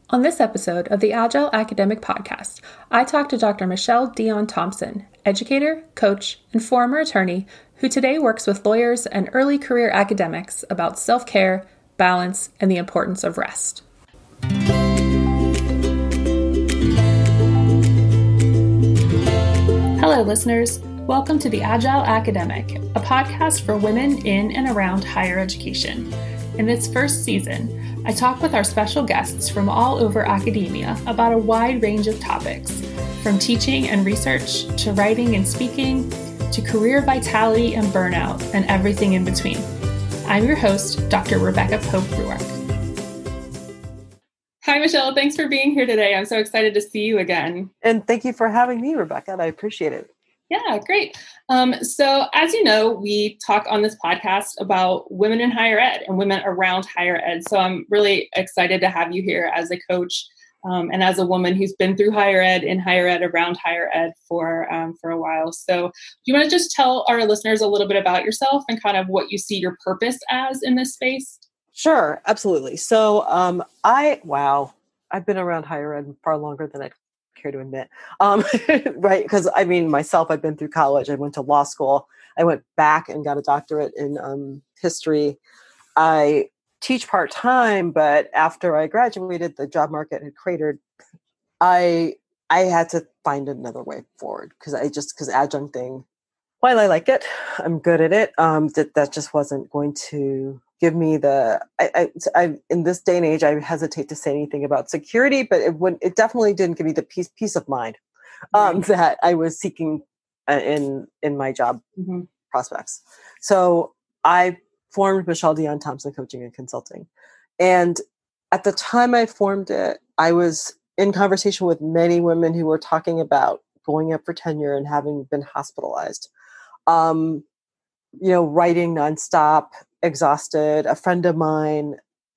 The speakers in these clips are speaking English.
On this episode of the Agile Academic Podcast, I talked to Dr. Michelle Dion Thompson, educator, coach, and former attorney who today works with lawyers and early career academics about self-care, balance, and the importance of rest. Hello, listeners. Welcome to the Agile Academic, a podcast for women in and around higher education. In its first season, I talk with our special guests from all over academia about a wide range of topics, from teaching and research to writing and speaking to career vitality and burnout and everything in between. I'm your host, Dr. Rebecca Pope-Ruark. Hi, Michelle. Thanks for being here today. I'm so excited to see you again. And thank you for having me, Rebecca. I appreciate it. Yeah, great. So as you know, we talk on this podcast about women in higher ed and women around higher ed. So I'm really excited to have you here as a coach and as a woman who's been through higher ed, in higher ed, around higher ed for a while. So do you want to just tell our listeners a little bit about yourself and kind of what you see your purpose as in this space? Sure, absolutely. So I've been around higher ed far longer than I'd care to admit, right? Because myself, I've been through college. I went to law school. I went back and got a doctorate in history. I teach part-time, but after I graduated, the job market had cratered. I had to find another way forward because adjuncting, while I like it, I'm good at it. That just wasn't going to give me I in this day and age, I hesitate to say anything about security, but it definitely didn't give me the peace of mind that I was seeking in my job prospects. So I formed Michelle Dion Thompson Coaching and Consulting. And at the time I formed it, I was in conversation with many women who were talking about going up for tenure and having been hospitalized. Writing nonstop, exhausted. A friend of mine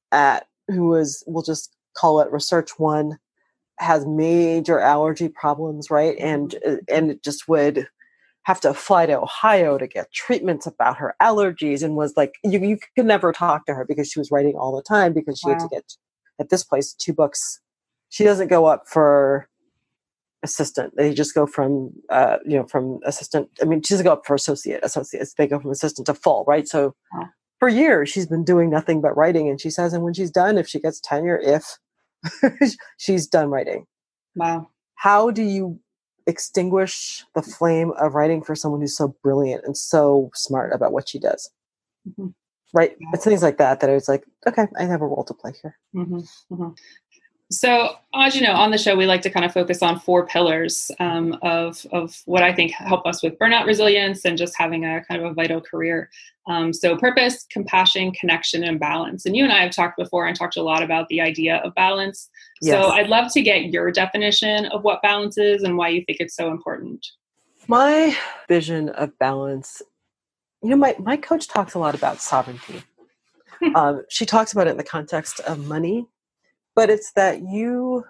we'll just call it Research One, has major allergy problems, right? And it just would have to fly to Ohio to get treatments about her allergies, and was like, you could never talk to her because she was writing all the time because she had to get, at this place, 2 books. She doesn't go up for assistant. They just go from assistant. She doesn't go up for associates. They go from assistant to full, right? So for years, she's been doing nothing but writing. And she says, and when she's done, if she gets tenure, she's done writing. Wow. How do you extinguish the flame of writing for someone who's so brilliant and so smart about what she does? Mm-hmm. Right. Yeah. It's things like that I was like, okay, I have a role to play here. Mm-hmm. Mm-hmm. So, as you know, on the show, we like to kind of focus on 4 pillars of what I think help us with burnout resilience and just having a kind of a vital career. So purpose, compassion, connection, and balance. And you and I have talked before and talked a lot about the idea of balance. Yes. So I'd love to get your definition of what balance is and why you think it's so important. My vision of balance, my coach talks a lot about sovereignty. She talks about it in the context of money. But it's that you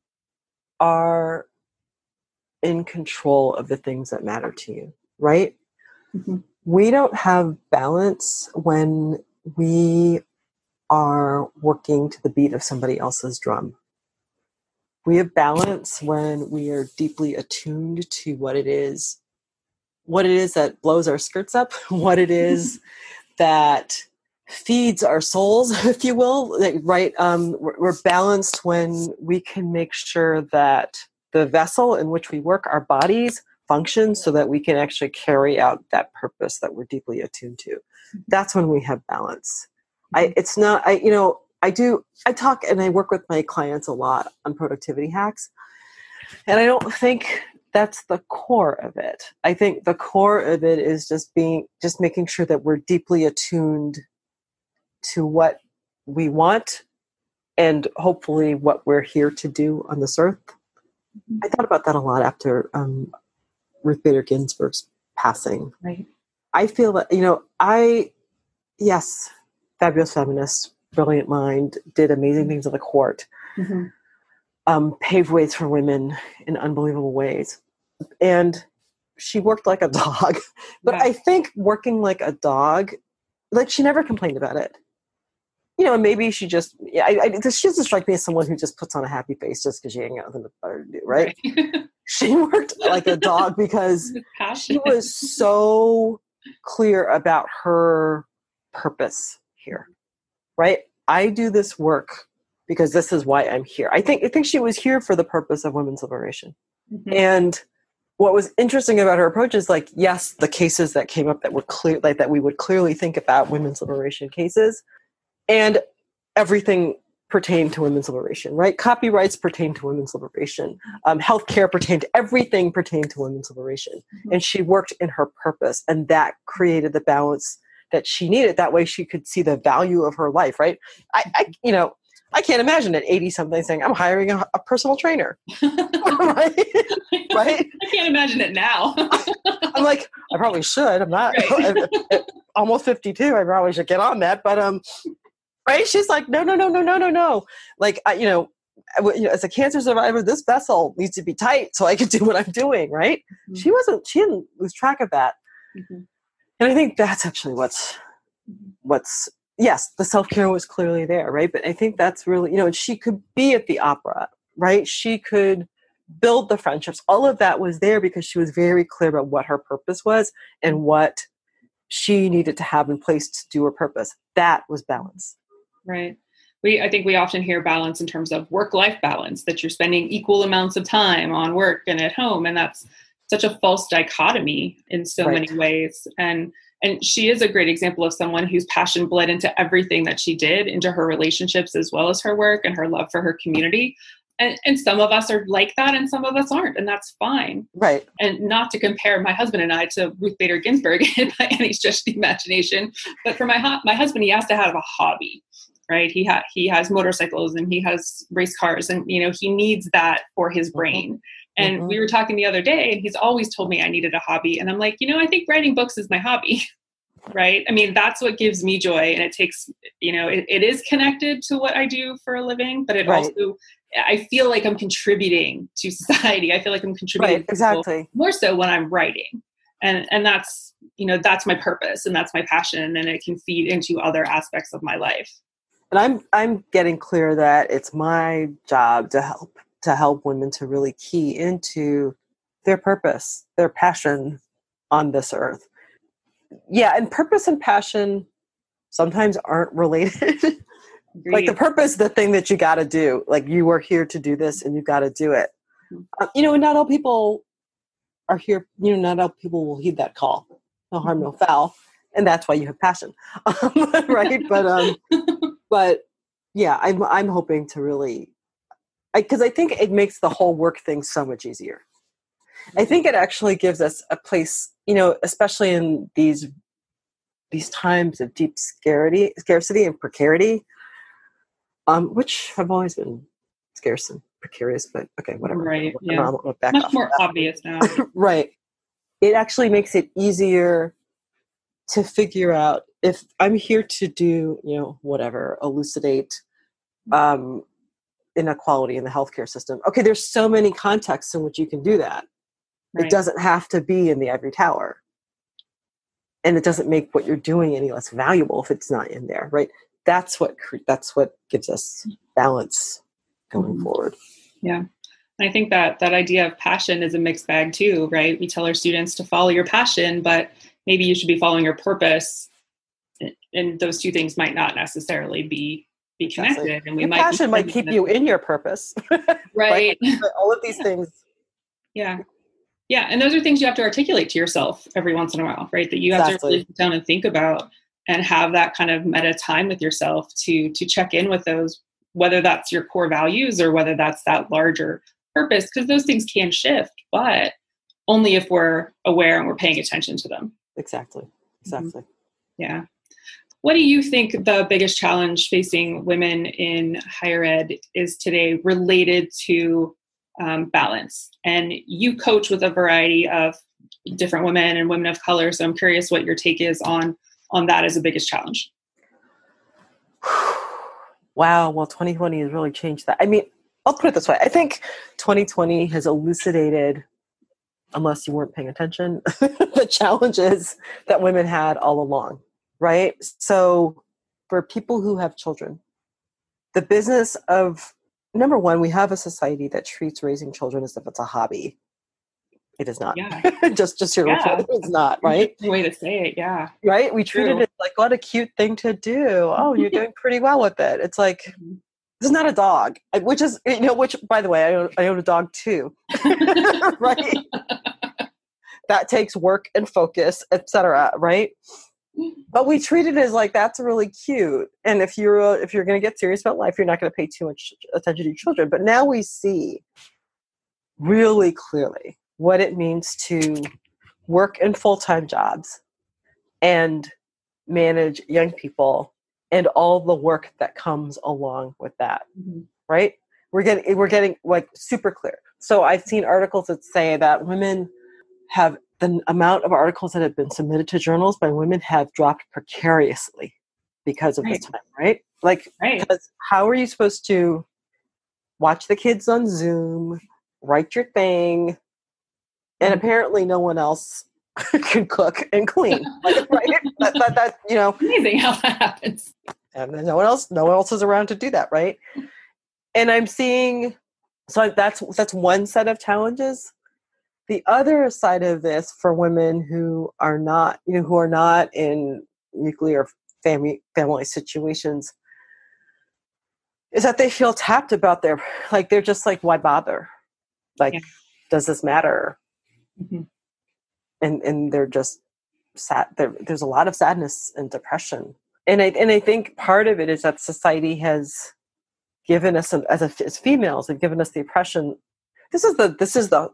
are in control of the things that matter to you, right? Mm-hmm. We don't have balance when we are working to the beat of somebody else's drum. We have balance when we are deeply attuned to what it is that blows our skirts up, what it is that feeds our souls, if you will, right? We're balanced when we can make sure that the vessel in which we work, our bodies, function so that we can actually carry out that purpose that we're deeply attuned to. That's when we have balance. I talk and I work with my clients a lot on productivity hacks, and I don't think that's the core of it. I think the core of it is just making sure that we're deeply attuned to what we want and hopefully what we're here to do on this earth. I thought about that a lot after Ruth Bader Ginsburg's passing. Right. I feel that, fabulous feminist, brilliant mind, did amazing things in the court, paved ways for women in unbelievable ways. And she worked like a dog. But I think working like a dog, she never complained about it. maybe she just, she doesn't strike me as someone who just puts on a happy face just because she ain't got nothing better to do, right? She worked like a dog because she was so clear about her purpose here, right? I do this work because this is why I'm here. I think she was here for the purpose of women's liberation. Mm-hmm. And what was interesting about her approach is like, yes, the cases that came up that were clear, like that we would clearly think about women's liberation cases, and everything pertained to women's liberation, right? Copyrights pertain to women's liberation. Healthcare everything pertained to women's liberation. Mm-hmm. And she worked in her purpose, and that created the balance that she needed. That way she could see the value of her life, right? I can't imagine at 80 something saying, I'm hiring a personal trainer. Right? Right? I can't imagine it now. I'm like, I probably should. I'm not at almost 52. I probably should get on that. But, right. She's like, no. Like, as a cancer survivor, this vessel needs to be tight so I can do what I'm doing. Right. Mm-hmm. She didn't lose track of that. Mm-hmm. And I think that's actually yes, the self-care was clearly there, right? But I think that's really, and she could be at the opera, right? She could build the friendships. All of that was there because she was very clear about what her purpose was and what she needed to have in place to do her purpose. That was balance. Right. I think we often hear balance in terms of work-life balance, that you're spending equal amounts of time on work and at home. And that's such a false dichotomy in so many ways. And she is a great example of someone whose passion bled into everything that she did, into her relationships as well as her work and her love for her community. And some of us are like that and some of us aren't, and that's fine. Right. And not to compare my husband and I to Ruth Bader Ginsburg by any stretch of the imagination, but for my husband, he has to have a hobby, right? He has motorcycles and he has race cars, and he needs that for his brain. And mm-hmm. we were talking the other day, and he's always told me I needed a hobby. And I'm like, I think writing books is my hobby, right? I mean, that's what gives me joy. And it takes, it is connected to what I do for a living, but it also, I feel like I'm contributing to society. I feel like I'm contributing exactly more so when I'm writing. And that's, that's my purpose and that's my passion, and it can feed into other aspects of my life. And I'm getting clear that it's my job to help women to really key into their purpose, their passion on this earth. Yeah, and purpose and passion sometimes aren't related. Like the purpose, the thing that you got to do. Like you are here to do this and you got to do it. And not all people are here. Not all people will heed that call. No harm, no foul. And that's why you have passion. Right? But yeah, I'm hoping to really, because I think it makes the whole work thing so much easier. I think it actually gives us a place, especially in these times of deep scarcity and precarity, which have always been scarce and precarious, but okay, whatever. Right. Yeah. Much more obvious now. Right. It actually makes it easier to figure out if I'm here to do, whatever, elucidate inequality in the healthcare system. Okay, there's so many contexts in which you can do that. Right. It doesn't have to be in the ivory tower. And it doesn't make what you're doing any less valuable if it's not in there, right? That's what gives us balance going forward. Yeah. And I think that idea of passion is a mixed bag too, right? We tell our students to follow your passion, but maybe you should be following your purpose. And those two things might not necessarily be connected. Exactly. And your passion might keep you in your purpose. Right. All of these things. Yeah. Yeah. And those are things you have to articulate to yourself every once in a while, right? That you have to really sit down and think about and have that kind of meta time with yourself to check in with those, whether that's your core values or whether that's that larger purpose, because those things can shift, but only if we're aware and we're paying attention to them. Exactly. Mm-hmm. Yeah. What do you think the biggest challenge facing women in higher ed is today related to balance? And you coach with a variety of different women and women of color. So I'm curious what your take is on that as the biggest challenge. Wow. Well, 2020 has really changed that. I mean, I'll put it this way. I think 2020 has elucidated, unless you weren't paying attention, the challenges that women had all along, right? So for people who have children, the business of, number one, we have a society that treats raising children as if it's a hobby. It is not. Yeah. just here, it's not, right? The way to say it, yeah. Right? We treat it as like, what a cute thing to do. Oh, you're doing pretty well with it. It's like, this is not a dog, which is, which, by the way, I own a dog too. Right? That takes work and focus, etc. Right? But we treat it as like, that's really cute. And if you're going to get serious about life, you're not going to pay too much attention to your children. But now we see really clearly what it means to work in full-time jobs and manage young people and all the work that comes along with that. Right? We're getting like super clear. So I've seen articles that say that women have, the amount of articles that have been submitted to journals by women have dropped precariously because of this time, right? Like, because how are you supposed to watch the kids on Zoom, write your thing, and apparently no one else can cook and clean, like, right? That amazing how that happens. And then no one else is around to do that, right? And I'm seeing, so that's one set of challenges. The other side of this for women who are not, who are not in nuclear family situations, is that they feel tapped about they're just like, why bother? Like, does this matter? And they're just sad. There's a lot of sadness and depression. And I think part of it is that society has given us, as females, have given us the impression. This is the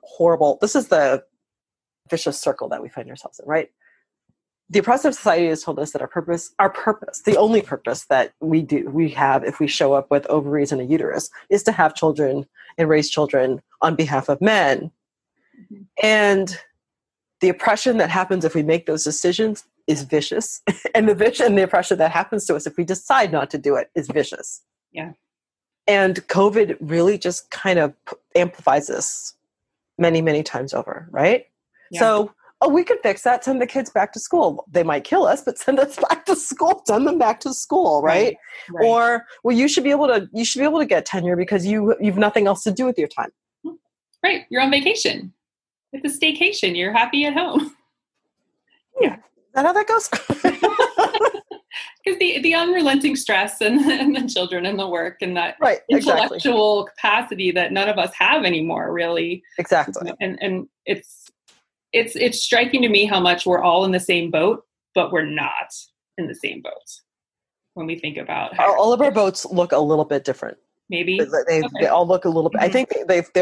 vicious circle that we find ourselves in, right? The oppressive society has told us that our purpose, the only purpose that we have if we show up with ovaries and a uterus, is to have children and raise children on behalf of men. And the oppression that happens if we make those decisions is vicious. And the oppression that happens to us if we decide not to do it is vicious. Yeah. And COVID really just kind of amplifies this many, many times over, right? Yeah. So, we could fix that. Send the kids back to school. They might kill us, but send us back to school. Send them back to school, right? Or, well, you should be able to get tenure because you've nothing else to do with your time. Right. You're on vacation. It's a staycation. You're happy at home. Yeah. Is that how that goes? Because the unrelenting stress and the children and the work and that intellectual capacity that none of us have anymore, really. Exactly. And it's striking to me how much we're all in the same boat, but we're not in the same boat when we think about all of our boats look a little bit different. Maybe they all look a little bit. I think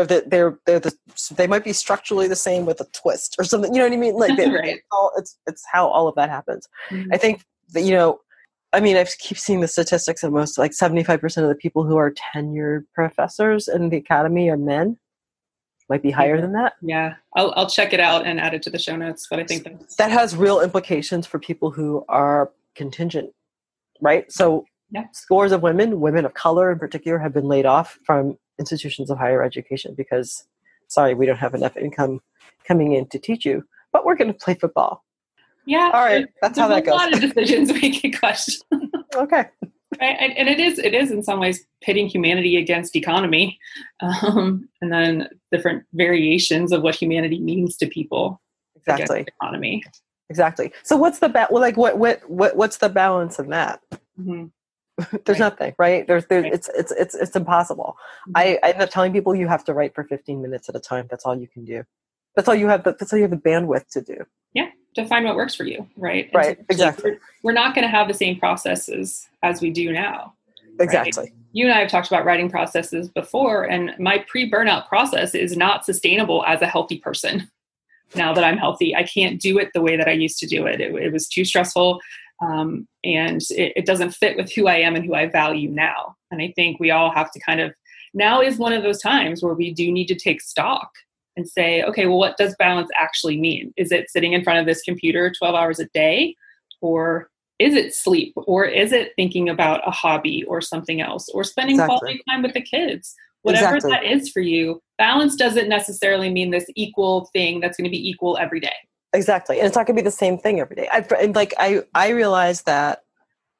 they might be structurally the same with a twist or something. You know what I mean? Like it's how all of that happens. I think that I keep seeing the statistics that most, like 75% of the people who are tenured professors in the academy are men. Might be higher than that. Yeah, I'll check it out and add it to the show notes. But I think that has real implications for people who are contingent, right? So scores of women of color in particular, have been laid off from institutions of higher education because, sorry, we don't have enough income coming in to teach you, but we're going to play football. Yeah. All right. That's how that goes. A lot of decisions we can question. Okay. Right? And it is in some ways pitting humanity against economy, and then different variations of what humanity means to people. Exactly. Against economy. Exactly. So what's the what's the balance in that? There's nothing, right? It's impossible. I end up telling people you have to write for 15 minutes at a time. That's all you can do. That's all you have. That's all you have the bandwidth to do. Yeah, to find what works for you, right? Right. Exactly. We're not going to have the same processes as we do now. Exactly. Right? You and I have talked about writing processes before, and my pre-burnout process is not sustainable as a healthy person. Now that I'm healthy, I can't do it the way that I used to do it. It was too stressful, and it doesn't fit with who I am and who I value now. And I think we all have to now is one of those times where we do need to take stock and say, okay, well, what does balance actually mean? Is it sitting in front of this computer 12 hours a day? Or is it sleep? Or is it thinking about a hobby or something else? Or spending quality time with the kids? Whatever that is for you, balance doesn't necessarily mean this equal thing that's going to be equal every day. Exactly. And it's not going to be the same thing every day. I realize that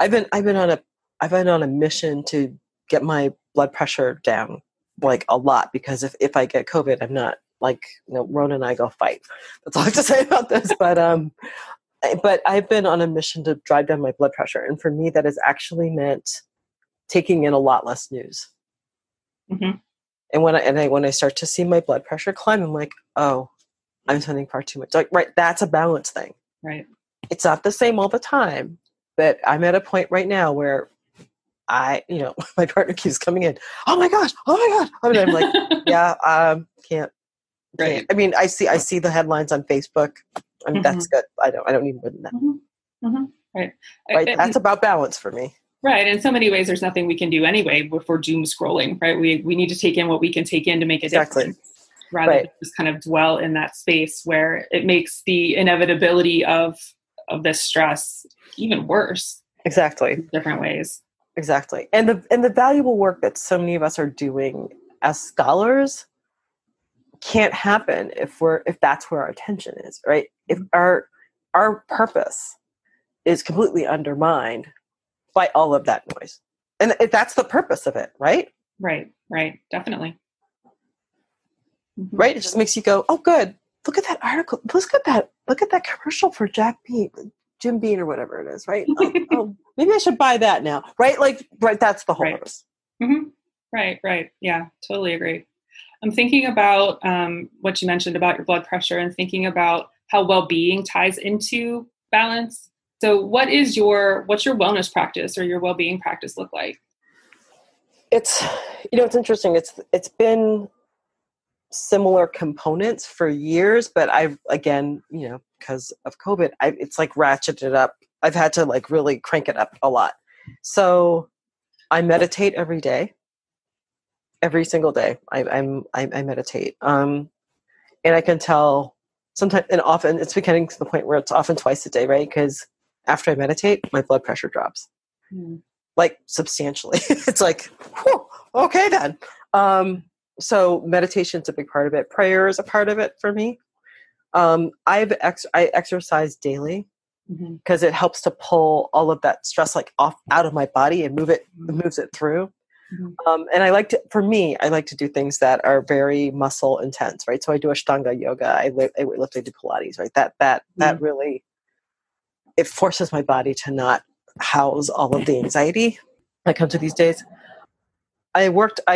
I've been on a mission to get my blood pressure down like a lot, because if I get COVID, I'm not like, Rona and I go fight. That's all I have to say about this. But I've been on a mission to drive down my blood pressure. And for me, that has actually meant taking in a lot less news. Mm-hmm. And when I start to see my blood pressure climb, I'm like, oh, I'm spending far too much. Like, right. That's a balance thing. Right. It's not the same all the time, but I'm at a point right now where my partner keeps coming in. Oh my gosh. I mean, I'm like, yeah, can't. Right. I mean, I see the headlines on Facebook. I mean, that's good. I don't need more than that. Mm-hmm. Mm-hmm. Right. That's about balance for me. Right. In so many ways, there's nothing we can do anyway if we're doom scrolling, right? We need to take in what we can take in to make a difference, rather than just kind of dwell in that space where it makes the inevitability of this stress even worse. Exactly. In different ways. Exactly. And the valuable work that so many of us are doing as scholars can't happen if that's where our attention is, right? If our purpose is completely undermined by all of that noise. And if that's the purpose of it, right? Right. Definitely. Mm-hmm. Right? It just makes you go, oh, good. Look at that article. Look at that commercial for Jim Beam or whatever it is, right? Oh, maybe I should buy that now, right? Like, right. That's the whole purpose. Mm-hmm. Right. Yeah, totally agree. I'm thinking about what you mentioned about your blood pressure and thinking about how well-being ties into balance. So what's your wellness practice or your well-being practice look like? It's interesting. It's been similar components for years, but I've, again, because of COVID, it's like ratcheted up. I've had to like really crank it up a lot. So I meditate every day. Every single day, I meditate, and I can tell sometimes, and often it's getting to the point where it's often twice a day, right? Because after I meditate, my blood pressure drops, like substantially. It's like, whew, okay then. So meditation's a big part of it. Prayer is a part of it for me. I exercise daily because it helps to pull all of that stress like off out of my body and moves it through. And I like to do things that are very muscle intense, right? So I do Ashtanga yoga, I lift, I do Pilates, right? That really, it forces my body to not house all of the anxiety that comes to these days. I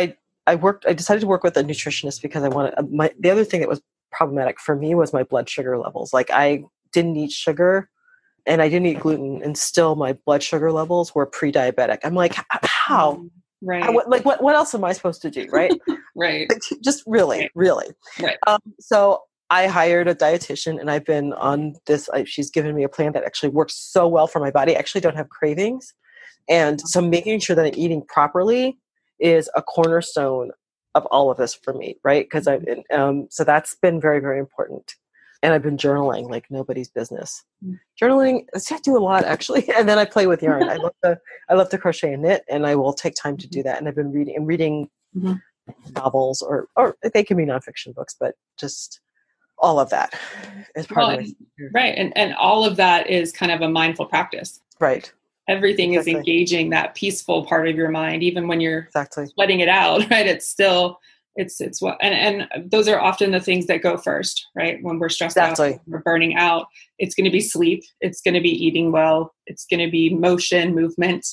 decided to work with a nutritionist because the other thing that was problematic for me was my blood sugar levels. Like, I didn't eat sugar and I didn't eat gluten, and still my blood sugar levels were pre-diabetic. I'm like, how? Right. What else am I supposed to do? Right. Right. Just really. Right. So I hired a dietitian, and I've been on this. She's given me a plan that actually works so well for my body. I actually don't have cravings. And so making sure that I'm eating properly is a cornerstone of all of this for me. Right. Because so that's been very, very important. And I've been journaling like nobody's business. Journaling, I do a lot actually, and then I play with yarn. I love to crochet and knit, and I will take time to do that. And I've been reading novels, or they can be nonfiction books, but just all of that is part of it. Right, and all of that is kind of a mindful practice. Right. Everything is engaging that peaceful part of your mind, even when you're sweating it out. Right, it's still. It's what, and those are often the things that go first, right? When we're stressed out, we're burning out, it's going to be sleep, it's going to be eating well, it's going to be motion, movement,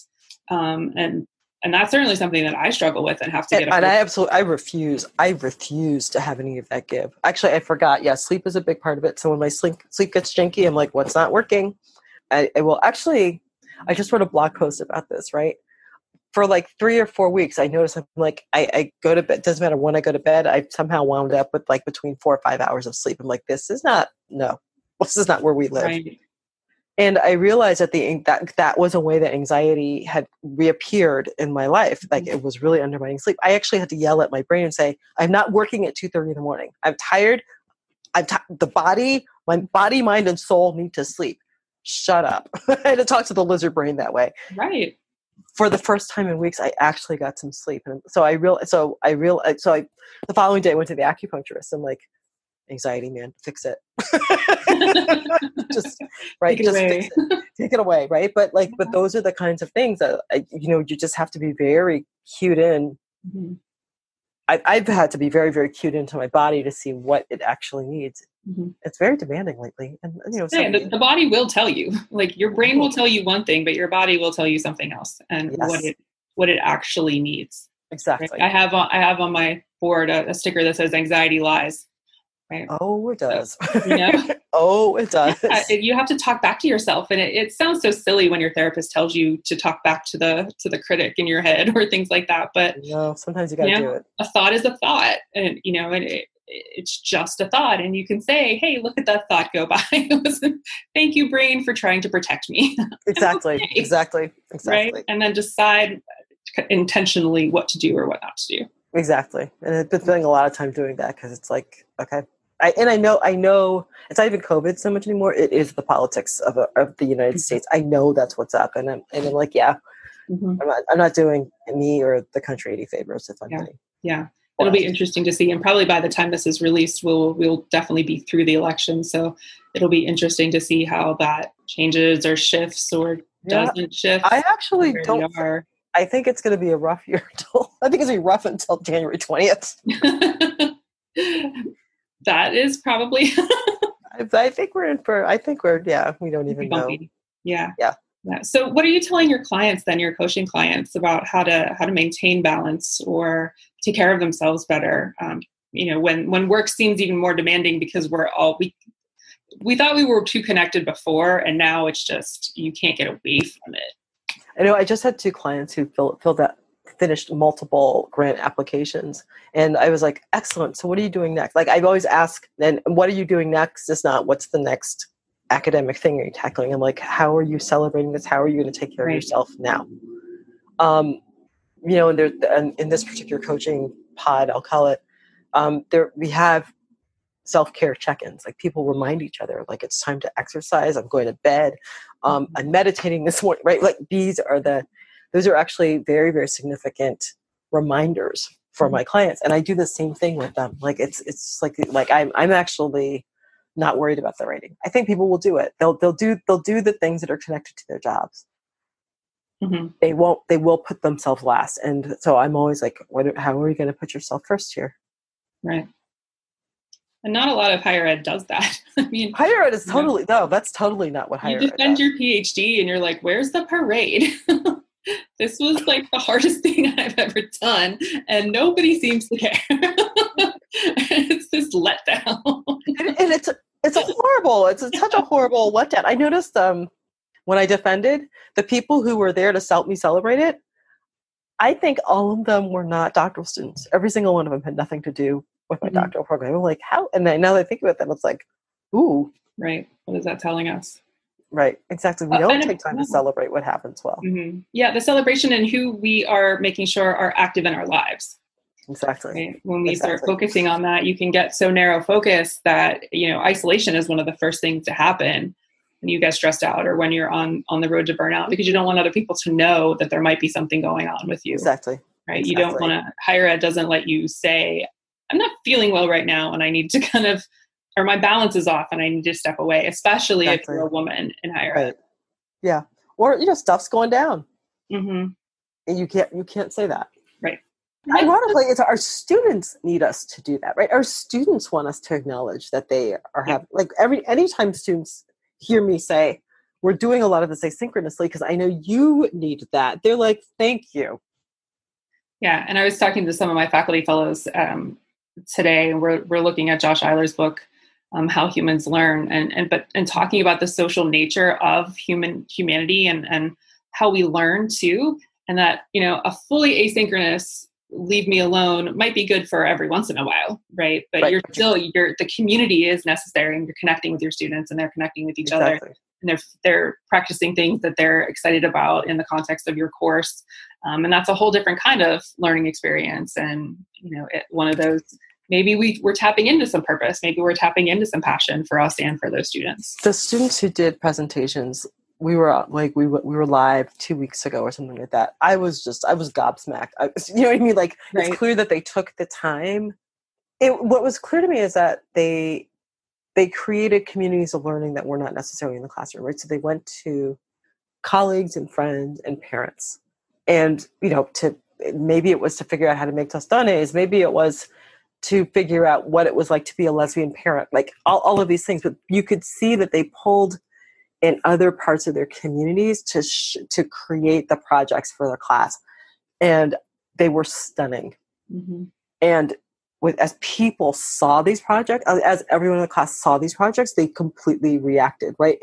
and that's certainly something that I struggle with and have to get. And I refuse to have any of that give. Actually, I forgot. Yeah, sleep is a big part of it. So when my sleep gets janky, I'm like, what's not working? I just wrote a blog post about this, right? For like 3 or 4 weeks, I noticed I'm like, I go to bed. Doesn't matter when I go to bed. I somehow wound up with like between 4 or 5 hours of sleep. I'm like, this is not where we live. Right. And I realized that was a way that anxiety had reappeared in my life. Like, it was really undermining sleep. I actually had to yell at my brain and say, I'm not working at 2:30 in the morning. I'm tired. My body, mind, and soul need to sleep. Shut up. I had to talk to the lizard brain that way. Right. For the first time in weeks, I actually got some sleep. And so the following day I went to the acupuncturist. I'm like, anxiety, man, fix it. Just Take it just away. fix it. Take it away, right? But those are the kinds of things that you just have to be very cued in. Mm-hmm. I've had to be very, very cued into my body to see what it actually needs. Mm-hmm. It's very demanding lately, and the body will tell you. Like your brain will tell you one thing, but your body will tell you something else, and what it actually needs. Exactly. Right? I have on my board a sticker that says "Anxiety lies." Right? Oh, it does. So, you know? Oh, it does. Yeah, you have to talk back to yourself, and it sounds so silly when your therapist tells you to talk back to the critic in your head or things like that. But sometimes you got to do it. A thought is a thought, and it's just a thought, and you can say, "Hey, look at that thought go by." Thank you, brain, for trying to protect me. Exactly. Okay. Exactly. Right, and then decide intentionally what to do or what not to do. Exactly, and I've been spending a lot of time doing that because it's like, okay. I know it's not even COVID so much anymore. It is the politics of the United States. I know that's what's up, and I'm like, yeah, mm-hmm. I'm not doing me or the country any favors if I'm getting. Yeah, it'll be interesting to see, and probably by the time this is released, we'll definitely be through the election. So it'll be interesting to see how that changes or shifts or doesn't shift. I actually don't. I think it's going to be a rough year. I think it's going to be rough until January 20th. That is probably. I think we're in for. I think we're. Yeah, we don't even know. Yeah. Yeah. So, what are you telling your clients then? Your coaching clients about how to maintain balance or take care of themselves better? When work seems even more demanding because we thought we were too connected before, and now it's just you can't get away from it. I know. I just had 2 clients who finished multiple grant applications, and I was like, excellent. So what are you doing next? Like I've always asked, then what are you doing next? It's not what's the next academic thing are you tackling? I'm like, how are you celebrating this? How are you going to take care of yourself now? And in this particular coaching pod, I'll call it, we have self-care check-ins. Like people remind each other, like it's time to exercise. I'm going to bed. I'm meditating this morning, right? Like those are actually very, very significant reminders for my clients. And I do the same thing with them. Like it's like I'm actually not worried about the writing. I think people will do it. They'll do the things that are connected to their jobs. Mm-hmm. They will put themselves last. And so I'm always like, how are you going to put yourself first here? Right. And not a lot of higher ed does that. I mean, higher ed is that's totally not what higher ed does. You defend your PhD and you're like, where's the parade? This was like the hardest thing I've ever done, and nobody seems to care. It's this letdown. And it's such a horrible letdown. I noticed when I defended, the people who were there to help me celebrate it, I think all of them were not doctoral students. Every single one of them had nothing to do with my doctoral program. I'm like, how? And now that I think about that, it's like, ooh. Right. What is that telling us? Right. Exactly. We don't take time to celebrate what happens well. Mm-hmm. Yeah. The celebration and who we are making sure are active in our lives. Exactly. Right? When we start focusing on that, you can get so narrow focused that, isolation is one of the first things to happen when you get stressed out or when you're on the road to burnout, because you don't want other people to know that there might be something going on with you. Exactly. Right. Exactly. You don't want to, higher ed doesn't let you say, I'm not feeling well right now and I need to or my balance is off and I need to step away, especially if you're a woman in higher ed. Yeah. Or, stuff's going down. Mm-hmm. And you can't say that. Right. Ironically, it's our students need us to do that, right? Our students want us to acknowledge that they are having, anytime students hear me say, we're doing a lot of this asynchronously because I know you need that. They're like, thank you. Yeah. And I was talking to some of my faculty fellows today, and we're looking at Josh Eiler's book, How Humans Learn, and talking about the social nature of humanity and how we learn too. And that, a fully asynchronous leave me alone might be good for every once in a while, right? But the community is necessary, and you're connecting with your students and they're connecting with each other, and they're practicing things that they're excited about in the context of your course. And that's a whole different kind of learning experience. And, one of those, maybe we're tapping into some purpose. Maybe we're tapping into some passion for us and for those students. The students who did presentations, we were live 2 weeks ago or something like that. I was gobsmacked. You know what I mean? Like, It's clear that they took the time what was clear to me is that they created communities of learning that were not necessarily in the classroom, right? So they went to colleagues and friends and parents, and maybe it was to figure out how to make tostones, maybe it was to figure out what it was like to be a lesbian parent, like all of these things. But you could see that they pulled in other parts of their communities to create the projects for their class, and they were stunning. Mm-hmm. And as people saw these projects, as everyone in the class saw these projects, they completely reacted, right?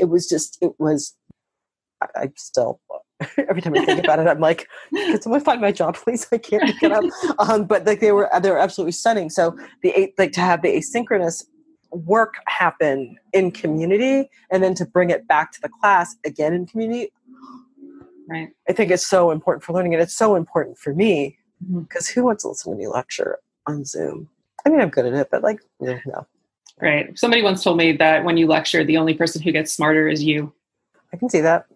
I still, every time I think about it, I'm like, can someone find my job, please? I can't pick it up. But like they were absolutely stunning. So to have the asynchronous work happen in community and then to bring it back to the class again in community, right? I think it's so important for learning, and it's so important for me because Mm-hmm. who wants to listen to me lecture on Zoom? I mean, I'm good at it, but like, no. Right. Somebody once told me that when you lecture, the only person who gets smarter is you. I can see that.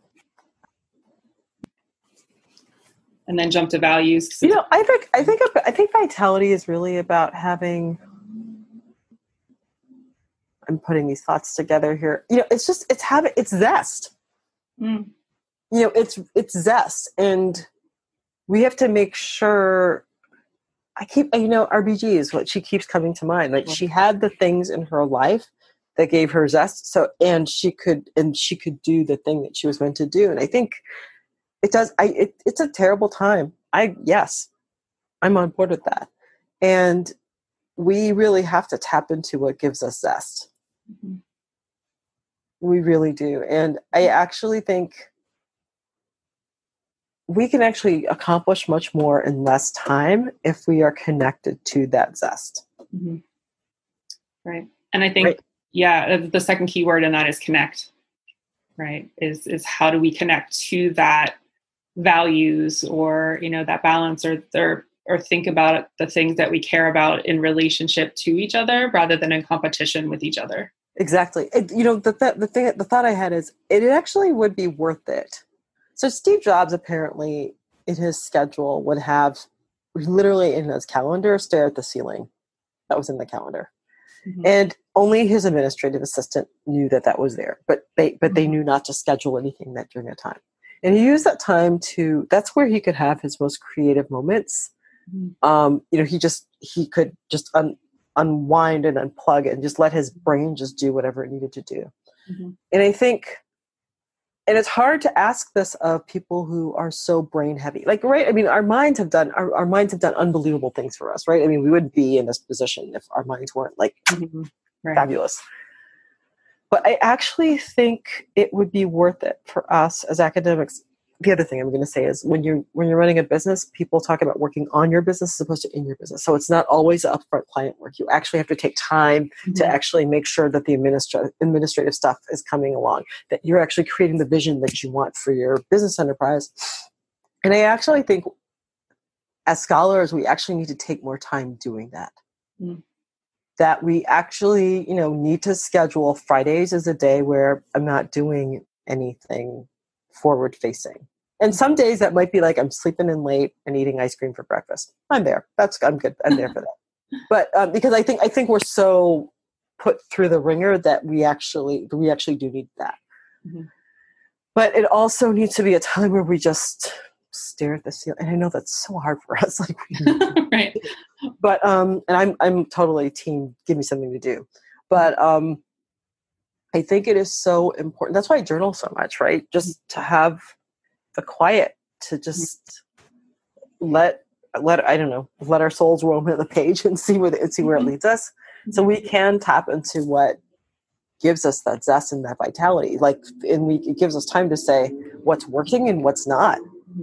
And then jump to values. I think vitality is really about having. I'm putting these thoughts together here. It's zest. Mm. It's zest, and we have to make sure. RBG is what she keeps coming to mind. Like she had the things in her life that gave her zest. So, and she could do the thing that she was meant to do. And I think it does. It's a terrible time. I'm on board with that. And we really have to tap into what gives us zest. Mm-hmm. We really do. And I actually think we can actually accomplish much more in less time if we are connected to that zest. Mm-hmm. Right. And I think, the second key word in that is connect, right? Is how do we connect to that values or, that balance or think about the things that we care about in relationship to each other rather than in competition with each other. Exactly. The thought I had is it actually would be worth it. So Steve Jobs apparently in his schedule would have literally in his calendar stare at the ceiling that was in the calendar. Mm-hmm. And only his administrative assistant knew that was there, but they knew not to schedule anything that during that time. And he used that time that's where he could have his most creative moments. Mm-hmm. He could just unwind and unplug and just let his brain just do whatever it needed to do. Mm-hmm. And I think, and it's hard to ask this of people who are so brain heavy, like, right? I mean, our minds have done unbelievable things for us, right? I mean, we wouldn't be in this position if our minds weren't like fabulous. But I actually think it would be worth it for us as academics. The other thing I'm going to say is when you're running a business, people talk about working on your business as opposed to in your business. So it's not always upfront client work. You actually have to take time to actually make sure that the administrative stuff is coming along, that you're actually creating the vision that you want for your business enterprise. And I actually think as scholars, we actually need to take more time doing that. Mm. That we actually, need to schedule Fridays as a day where I'm not doing anything forward facing. And some days that might be like I'm sleeping in late and eating ice cream for breakfast. I'm there. I'm good. I'm there for that. But because I think we're so put through the ringer that we actually do need that. Mm-hmm. But it also needs to be a time where we just stare at the ceiling. And I know that's so hard for us. Like, right. But and I'm totally team. Give me something to do. But I think it is so important. That's why I journal so much, right? Just to have the quiet, to just let our souls roam at the page and see where it leads us, so we can tap into what gives us that zest and that vitality. Like, it gives us time to say what's working and what's not.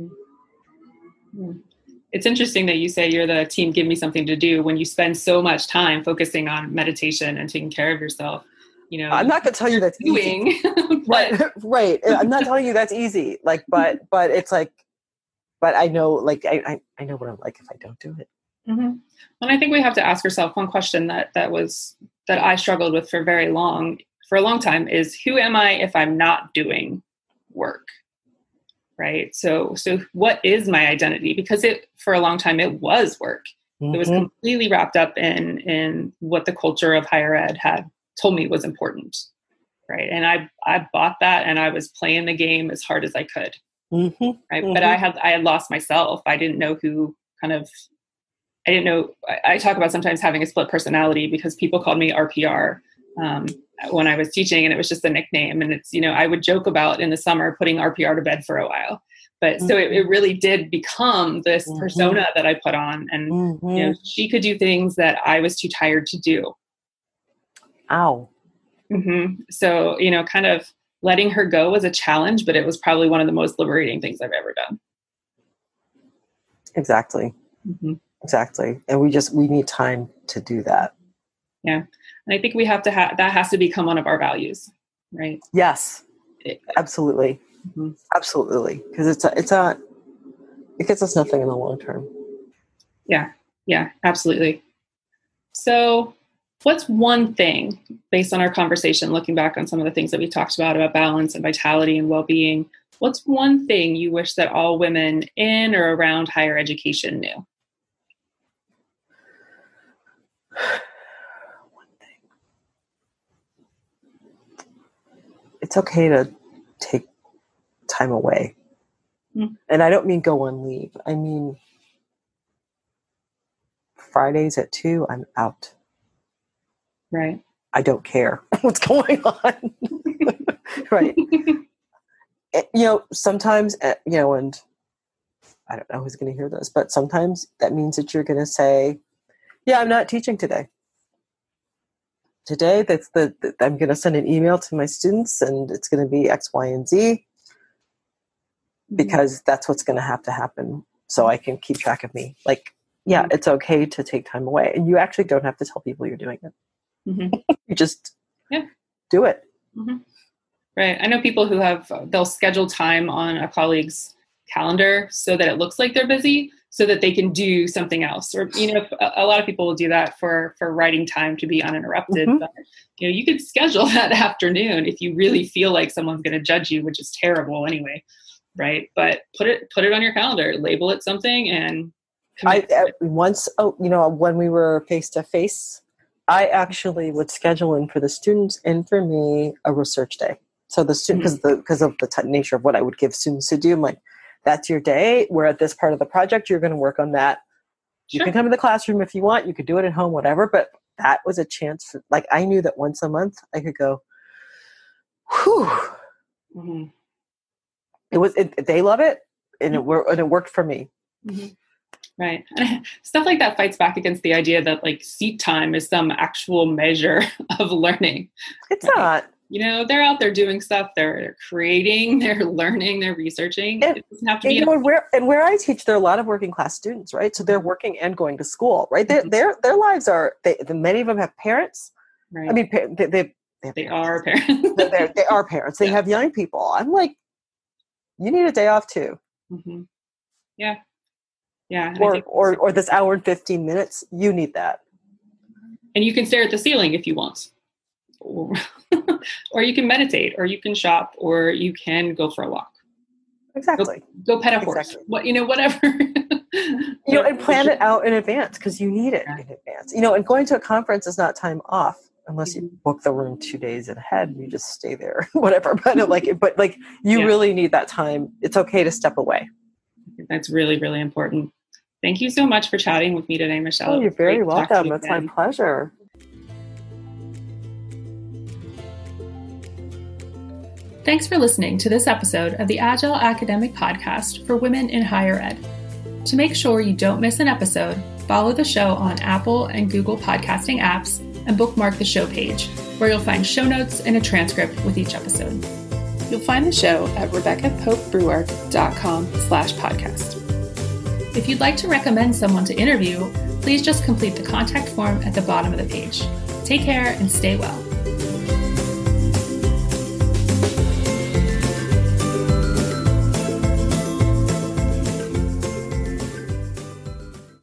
Mm-hmm. It's interesting that you say you're the team. Give me something to do when you spend so much time focusing on meditation and taking care of yourself. I'm not going to tell you that's easy. Right. I'm not telling you that's easy. Like, but it's like, but I know, like, I know what I'm like if I don't do it. Mm-hmm. And I think we have to ask ourselves one question that I struggled with for a long time is, who am I if I'm not doing work? Right. So what is my identity? Because for a long time, it was work. It was completely wrapped up in what the culture of higher ed had told me was important. Right. And I bought that, and I was playing the game as hard as I could. Right. But I had lost myself. I didn't know I talk about sometimes having a split personality because people called me RPR when I was teaching, and it was just a nickname. And it's, I would joke about in the summer putting RPR to bed for a while. But so it really did become this persona that I put on. And, she could do things that I was too tired to do. Ow. So, kind of letting her go was a challenge, but it was probably one of the most liberating things I've ever done. Exactly. Exactly. And we need time to do that. Yeah. And I think we have to that has to become one of our values, right? Yes, absolutely. Absolutely. Because it gets us nothing in the long term. Yeah, absolutely. So what's one thing, based on our conversation, looking back on some of the things that we talked about balance and vitality and well-being, what's one thing you wish that all women in or around higher education knew? One thing. It's okay to take time away. And I don't mean go on leave. I mean, Fridays at 2, I'm out. Right. I don't care what's going on. Right. Sometimes, and I don't know who's going to hear this, but sometimes that means that you're going to say, yeah, I'm not teaching today. Today, I'm going to send an email to my students, and it's going to be X, Y, and Z, because that's what's going to have to happen so I can keep track of me. Like, yeah, it's okay to take time away. And you actually don't have to tell people you're doing it. You just do it. Right. I know people who they'll schedule time on a colleague's calendar so that it looks like they're busy, so that they can do something else. Or, a lot of people will do that for writing time to be uninterrupted. But, you could schedule that afternoon if you really feel like someone's going to judge you, which is terrible anyway. Right. But put it on your calendar, label it something, and when we were face to face, I actually would schedule in for the students and for me a research day. So the student, because of the nature of what I would give students to do, I'm like, that's your day. We're at this part of the project. You're going to work on that. You can come to the classroom if you want. You could do it at home, whatever. But that was a chance for, I knew that once a month I could go, whew. They love it, and it worked for me. Right. And stuff like that fights back against the idea that seat time is some actual measure of learning. It's not. They're out there doing stuff. They're creating, they're learning, they're researching. It doesn't have to be. Where I teach, there are a lot of working class students, right? So they're working and going to school, right? Their lives are. Many of them have parents. Right. I mean, they are parents. They are parents. They have young people. I'm like, you need a day off too. Yeah. Yeah. Or this hour and 15 minutes, you need that. And you can stare at the ceiling if you want. Or you can meditate, or you can shop, or you can go for a walk. Exactly. Go pet a horse. Whatever. And plan it out in advance, because you need it in advance. And going to a conference is not time off unless you book the room 2 days ahead and you just stay there, whatever. But you really need that time. It's okay to step away. That's really, really important. Thank you so much for chatting with me today, Michelle. Oh, you're very welcome. That's my pleasure. Thanks for listening to this episode of the Agile Academic Podcast for Women in Higher Ed. To make sure you don't miss an episode, follow the show on Apple and Google podcasting apps and bookmark the show page, where you'll find show notes and a transcript with each episode. You'll find the show at RebeccaPopeBrewer.com/podcast. If you'd like to recommend someone to interview, please just complete the contact form at the bottom of the page. Take care and stay well.